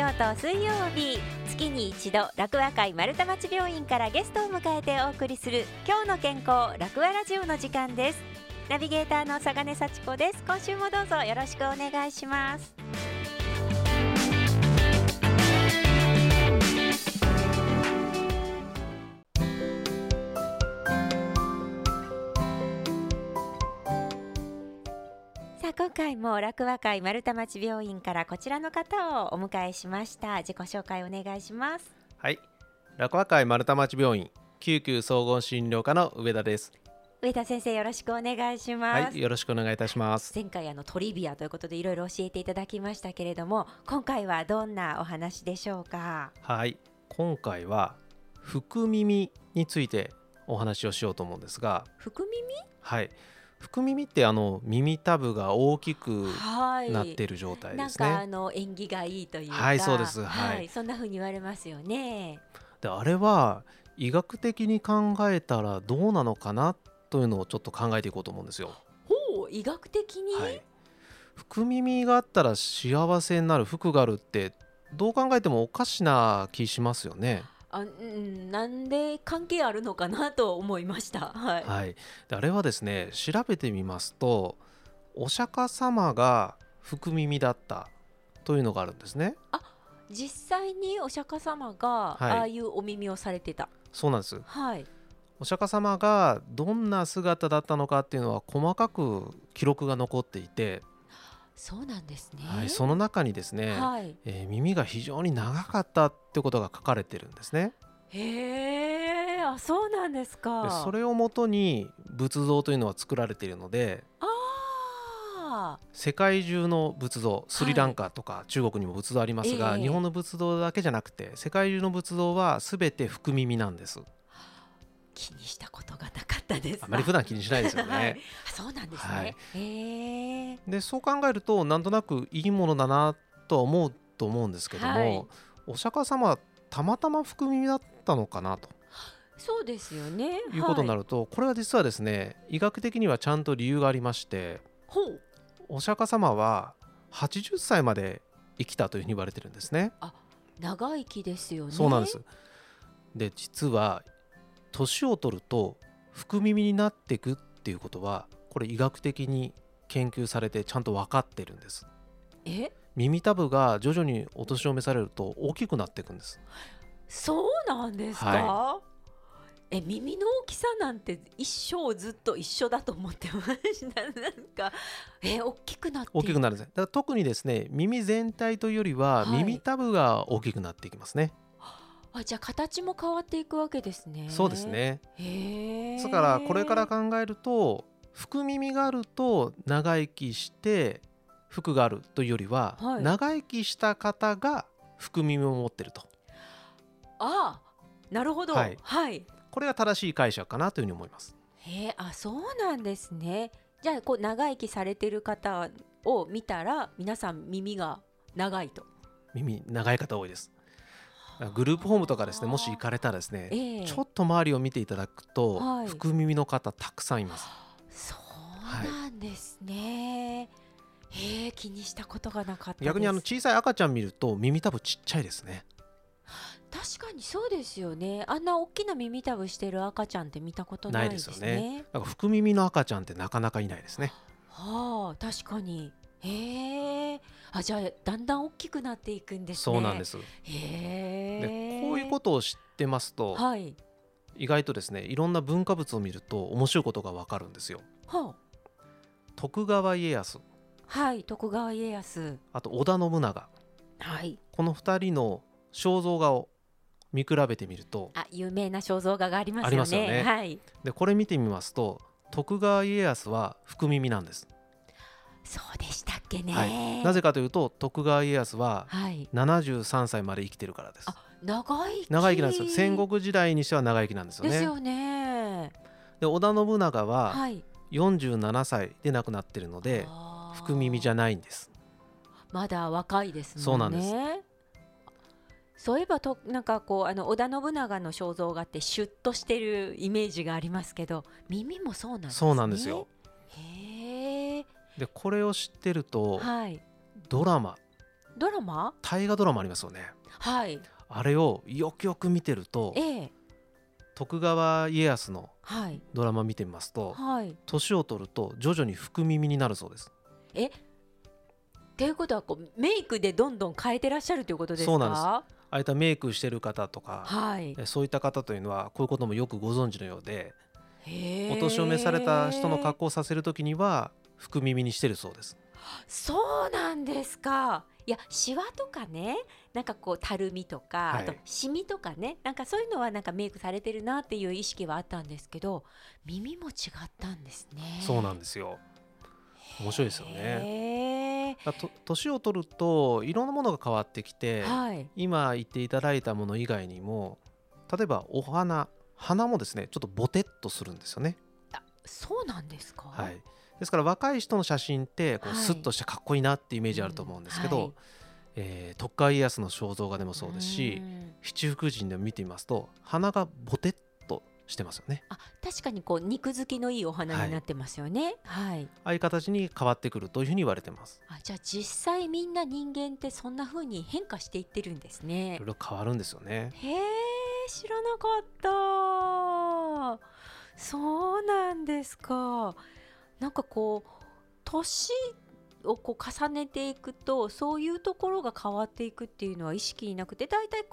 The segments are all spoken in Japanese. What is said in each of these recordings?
曜と水曜日、月に一度楽和会丸太町病院からゲストを迎えてお送りする今日の健康楽和ラジオの時間です。ナビゲーターの佐金幸子です。今週もどうぞよろしくお願いします。さあ、今回も楽和会丸太町病院からこちらの方をお迎えしました。自己紹介お願いします。 はい、楽和会丸太町病院救急総合診療科の上田です。 上田先生、よろしくお願いします。 はい、よろしくお願いいたします。 前回トリビアということでいろいろ教えていただきましたけれども、今回はどんなお話でしょうか？ はい、今回は福耳についてお話をしようと思うんですが。 福耳？ はい、福耳って耳たぶが大きくなっている状態ですね。 なんか縁起がいいというか、 はい、そうです、 はい、そんな風に言われますよね。 で、あれは医学的に考えたらどうなのかなというのをちょっと考えていこうと思うんですよ。 ほう、医学的に？ はい、福耳があったら幸せになる、福があるってどう考えてもおかしな気しますよね。 なんで関係あるのかなと思いました。はい、 はい、であれはですね、調べてみますとお釈迦様が福耳だったというのがあるんですね。 実際にお釈迦様が、ああいうお耳をされてた？ そうなんです。 はい、 お釈迦様がどんな姿だったのかっていうのは細かく記録が残っていて、 そうなんですね。 はい、その中にですね、 はい、 耳が非常に長かったってことが書かれてるんですね。 へー、そうなんですか。 でそれをもとに仏像というのは作られているので、世界中の仏像、スリランカとか中国にも仏像ありますが、日本の仏像だけじゃなくて世界中の仏像は全て福耳なんです。 気にしたことがなかったです。 あまり普段気にしないですよね。 はい、そうなんですね。 はい、でそう考えるとなんとなくいいものだなとは思うと思うんですけども、はい、お釈迦様はたまたま福耳だったのかなと。 そうですよね。 いうことになると、これは実はですね、医学的にはちゃんと理由がありまして、お釈迦様は80歳まで生きたというふうに言われてるんですね。 長生きですよね。 そうなんです。で実は年を取ると福耳になっていくっていうことは、これ医学的に研究されてちゃんと分かってるんです。耳たぶが徐々にお年を召されると大きくなっていくんです。 そうなんですか？はい、耳の大きさなんて一生ずっと一緒だと思ってました。なんか大きくなって大きくなるんです。だから特にですね、耳全体というよりは耳たぶが大きくなっていきますね。 じゃあ形も変わっていくわけですね。 そうですね。だからこれから考えると、福耳があると長生きして福があるというよりは、長生きした方が福耳を持ってると。 なるほど。はい、 これが正しい解釈かなというふうに思います。 そうなんですね。じゃあ長生きされてる方を見たら皆さん耳が長いと？ 耳長い方多いです。グループホームとかですね、もし行かれたらですね、ちょっと周りを見ていただくと、福耳の方たくさんいます。 そうなんですね。気にしたことがなかったです。 逆に小さい赤ちゃん見ると耳たぶちっちゃいですね。 確かにそうですよね。あんな大きな耳たぶしてる赤ちゃんって見たことないですね。 ないですよね。だから福耳の赤ちゃんってなかなかいないですね。 確かに。じゃあだんだん大きくなっていくんですね。 そうなんです。でこういうことを知ってますと、意外とですね、いろんな文化物を見ると面白いことがわかるんですよ。徳川家康、 徳川家康、 あと織田信長、この2人の肖像画を見比べてみると、 有名な肖像画がありますよね。 でこれ見てみますと、徳川家康は福耳なんです。 そうでしたっけね。 なぜかというと、徳川家康は73歳まで生きてるからです。長生きなんですよ。戦国時代にしては長生きなんですよね。 ですよね。 で織田信長は47歳で亡くなってるので、福耳じゃないんです。 まだ若いですもんね。 そうなんです。 そういえばなんか織田信長の肖像画ってシュッとしてるイメージがありますけど、耳もそうなんですね。 そうなんですよ。でこれを知ってると、ドラマドラマ？ 大河ドラマありますよね。 はい。 あれをよくよく見てると、徳川家康のドラマ見てみますと、年を取ると徐々に福耳になるそうです。 っていうことはメイクでどんどん変えてらっしゃるということですか？ そうなんです。ああいったメイクしてる方とか、 はい、 そういった方というのはこういうこともよくご存知のようで、お年を召された人の格好をさせるときには福耳にしてるそうです。 そうなんですか。いや、シワとかね、なんかたるみとか、あとシミとかね、なんかそういうのはなんかメイクされてるなっていう意識はあったんですけど、耳も違ったんですね。 そうなんですよ。面白いですよね。年を取るといろんなものが変わってきて、今言っていただいたもの以外にも、例えば鼻もですね、ちょっとボテッとするんですよね。 そうなんですか？ はい。ですから若い人の写真ってスッとしてかっこいいなってイメージあると思うんですけど、徳川家康の肖像画でもそうですし、七福神でも見てみますと鼻がボテッとしてますよね。 確かに肉付きのいいお花になってますよね。あああいう形に変わってくるというふうに言われてます。 じゃあ実際みんな人間ってそんな風に変化していってるんですね。 いろいろ変わるんですよね。 へえ、知らなかった。そうなんですか。なんか年を重ねていくとそういうところが変わっていくっていうのは意識になくて、だいたい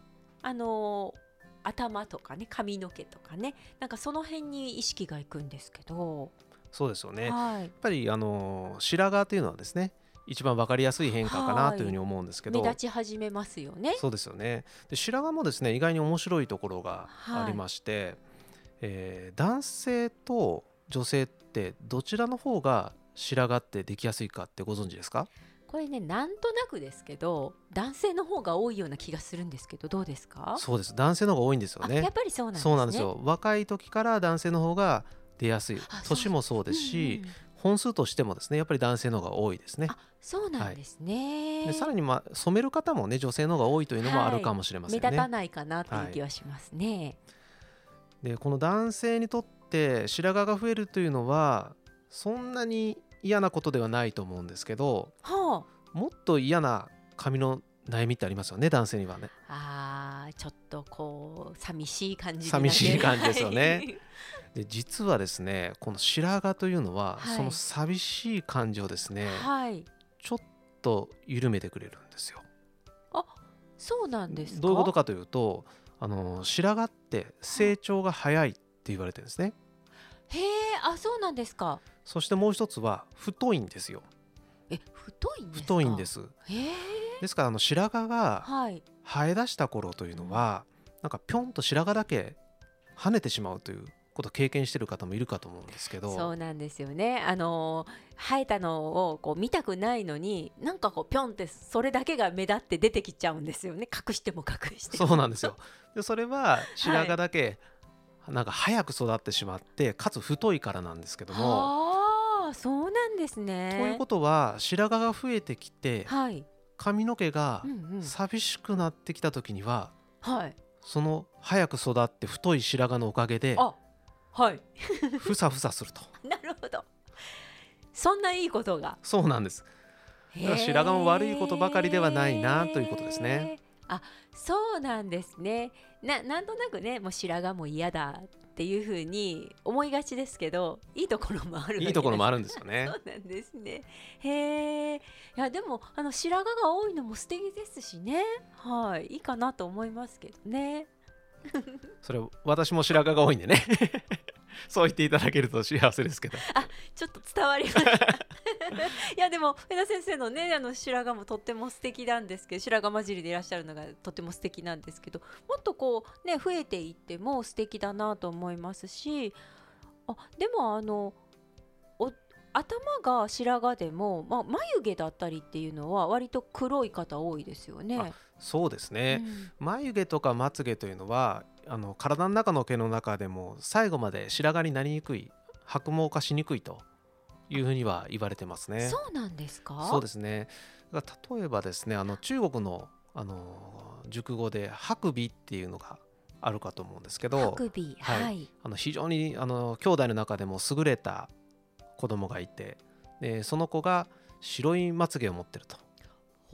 頭とかね、髪の毛とかね、なんかその辺に意識がいくんですけど。 そうですよね。やっぱり白髪というのはですね、一番分かりやすい変化かなというふうに思うんですけど、 目立ち始めますよね。 そうですよね。で白髪もですね、意外に面白いところがありまして、男性と女性ってどちらの方が白髪ってできやすいかってご存知ですか？ これね、なんとなくですけど男性の方が多いような気がするんですけど、どうですか？ そうです、男性の方が多いんですよね。 やっぱりそうなんですね。 そうなんですよ。若い時から男性の方が出やすい。年もそうですし、本数としてもですね、やっぱり男性の方が多いですね。 そうなんですね。 でさらに染める方もね、女性の方が多いというのもあるかもしれませんね。 目立たないかなっていう気はしますね。 でこの男性にとって白髪が増えるというのはそんなに嫌なことではないと思うんですけど、もっと嫌な髪の悩みってありますよね、男性にはね。 ちょっと寂しい感じ寂しい感じですよね。で実はですね、この白髪というのは、その寂しい感じをですね、ちょっと緩めてくれるんですよ。 そうなんですか？ どういうことかというと、白髪って成長が早いって言われてるんですね。 へえ、そうなんですか。 そしてもう一つは太いんですよ。 太いんですか？ 太いんです。ですから白髪が生え出した頃というのは、なんかぴょんと白髪だけ跳ねてしまうということを経験している方もいるかと思うんですけど。 そうなんですよね。生えたのを見たくないのに、なんかぴょんってそれだけが目立って出てきちゃうんですよね。隠しても隠しても。 そうなんですよ。でそれは白髪だけなんか早く育ってしまって、かつ太いからなんですけども。 そうなんですね。 ということは白髪が増えてきて、髪の毛が寂しくなってきた時には、その早く育って太い白髪のおかげでふさふさすると。 なるほど。そんないいことが。 そうなんです。だから白髪も悪いことばかりではないなということですね。 そうなんですね。なんとなくね、もう白髪も嫌だっていうふうに思いがちですけど、いいところもある。 いいところもあるんですよね。 そうなんですね。いやでも白髪が多いのも素敵ですしね。いいかなと思いますけどね。 それ私も白髪が多いんでね。そう言っていただけると幸せですけど。 ちょっと伝わりました。いやでも上田先生のね、白髪もとっても素敵なんですけど、白髪混じりでいらっしゃるのがとっても素敵なんですけど、もっと増えていっても素敵だなと思いますし、でも頭が白髪でも、眉毛だったりっていうのは割と黒い方多いですよね。 そうですね、眉毛とかまつげというのは体の中の毛の中でも最後まで白髪になりにくい、白毛化しにくいというふうには言われてますね。 そうなんですか？ そうですね。例えばですね、中国の熟語で白眉っていうのがあるかと思うんですけど、 白眉、 非常に兄弟の中でも優れた子供がいて、でその子が白いまつげを持ってると。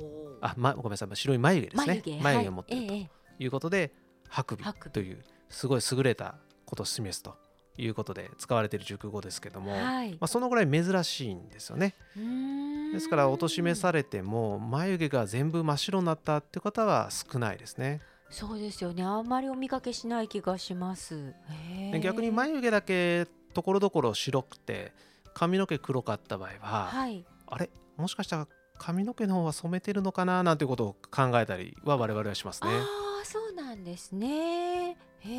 ごめんなさい、白い眉毛ですね。眉毛を持っているということで、白眉というすごい優れたことを示すということで使われている熟語ですけども、そのぐらい珍しいんですよね。ですから貶めされても眉毛が全部真っ白になったっていう方は少ないですね。 そうですよね、あんまりお見かけしない気がします。 逆に眉毛だけところどころ白くて髪の毛黒かった場合は、あれもしかしたら髪の毛の方は染めてるのかななんていうことを考えたりは我々はしますね。 そうなんですね。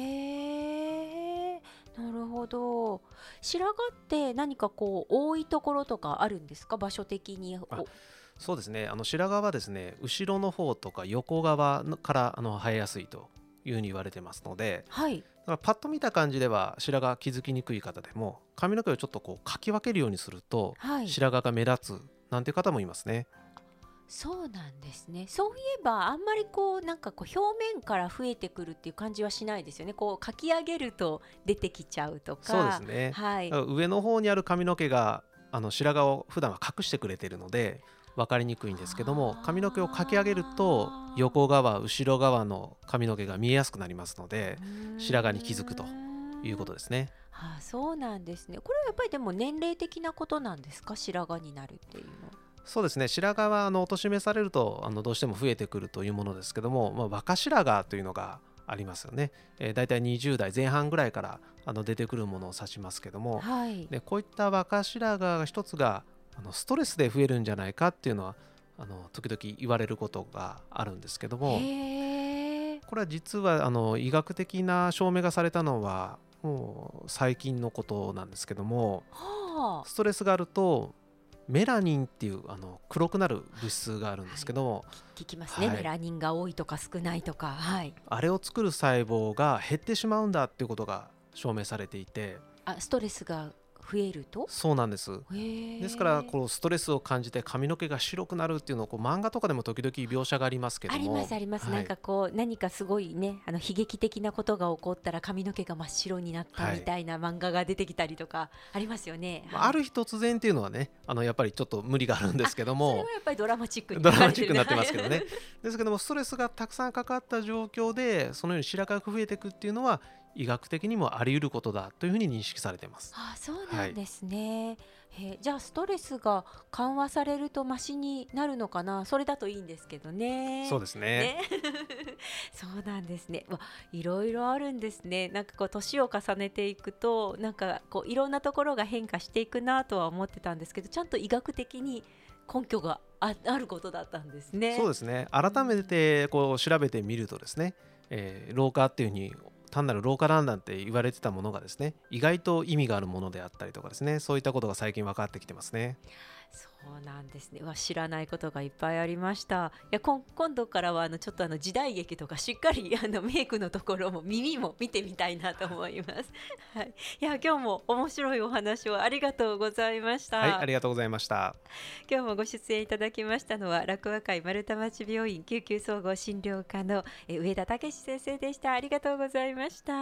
なるほど。白髪って何か多いところとかあるんですか、場所的に。 そうですね、白髪はですね、後ろの方とか横側から生えやすいというふうに言われてますので、だからパッと見た感じでは白髪気づきにくい方でも髪の毛をちょっとかき分けるようにすると、白髪が目立つなんていう方もいますね。 そうなんですね。そういえばあんまりなんか表面から増えてくるっていう感じはしないですよね。かき上げると出てきちゃうとか。 そうですね、上の方にある髪の毛が白髪を普段は隠してくれているので分かりにくいんですけども、髪の毛をかき上げると横側後ろ側の髪の毛が見えやすくなりますので、白髪に気づくということですね。 そうなんですね。これはやっぱりでも年齢的なことなんですか、白髪になるっていうの。 そうですね、白髪は貶めされるとどうしても増えてくるというものですけども、若白髪というのがありますよね。だいたい20代前半ぐらいから出てくるものを指しますけども、でこういった若白髪が一つがストレスで増えるんじゃないかっていうのは時々言われることがあるんですけども、これは実は医学的な証明がされたのはもう最近のことなんですけども、ストレスがあるとメラニンっていう黒くなる物質があるんですけども、 聞きますね、メラニンが多いとか少ないとか。 あれを作る細胞が減ってしまうんだっていうことが証明されていて、 ストレスが増えると。 そうなんです。ですからストレスを感じて髪の毛が白くなるっていうのを漫画とかでも時々描写がありますけども、 あります、なんか何かすごいね悲劇的なことが起こったら髪の毛が真っ白になったみたいな漫画が出てきたりとかありますよね。 ある日突然っていうのはねやっぱりちょっと無理があるんですけども、 それはやっぱりドラマチックになってますけどねですけどもストレスがたくさんかかった状況でそのように白髪が増えていくっていうのは医学的にもあり得ることだというふうに認識されています。 そうなんですね。じゃあストレスが緩和されるとマシになるのかな。それだといいんですけどね。 そうですね。 そうなんですね。いろいろあるんですね。なんか年を重ねていくとなんかいろんなところが変化していくなとは思ってたんですけど、ちゃんと医学的に根拠があることだったんですね。 そうですね。改めて調べてみるとですね、老化っていうふうに単なる老化なんて言われてたものがですね、意外と意味があるものであったりとかですね、そういったことが最近分かってきてますね。 そうなんですね。知らないことがいっぱいありました。今度からはちょっと時代劇とかしっかりメイクのところも耳も見てみたいなと思います。いや今日も面白いお話をありがとうございました。 ありがとうございました。 今日もご出演いただきましたのは楽和会丸太町病院救急総合診療科の上田武先生でした。ありがとうございました。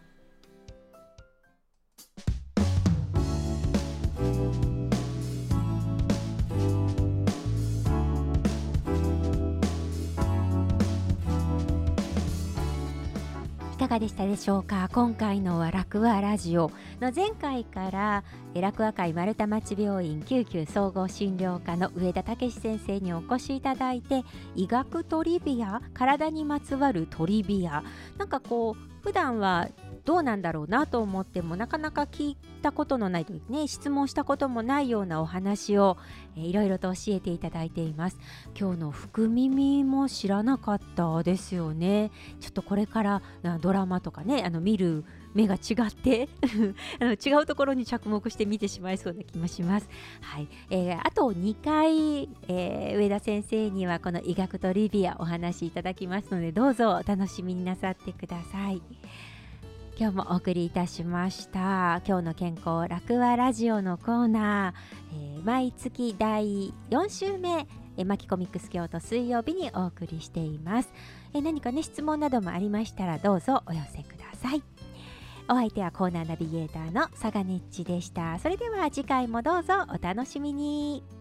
いかがでしたでしょうか。今回の楽和ラジオの前回から楽和会丸太町病院救急総合診療科の上田武先生にお越しいただいて、医学トリビア、体にまつわるトリビア、なんか普段はどうなんだろうなと思ってもなかなか聞いたことのないというね、質問したこともないようなお話をいろいろと教えていただいています。今日の福耳も知らなかったですよね。ちょっとこれからドラマとかね見る目が違って違うところに着目して見てしまいそうな気もします。あと2回、上田先生にはこの医学トリビアお話しいただきますので、どうぞお楽しみになさってください。今日もお送りいたしました今日の健康楽和ラジオのコーナー、毎月第4週目マキコミックス京都水曜日にお送りしています。何かね質問などもありましたらどうぞお寄せください。お相手はコーナーナビゲーターの佐賀ねっちでした。それでは次回もどうぞお楽しみに。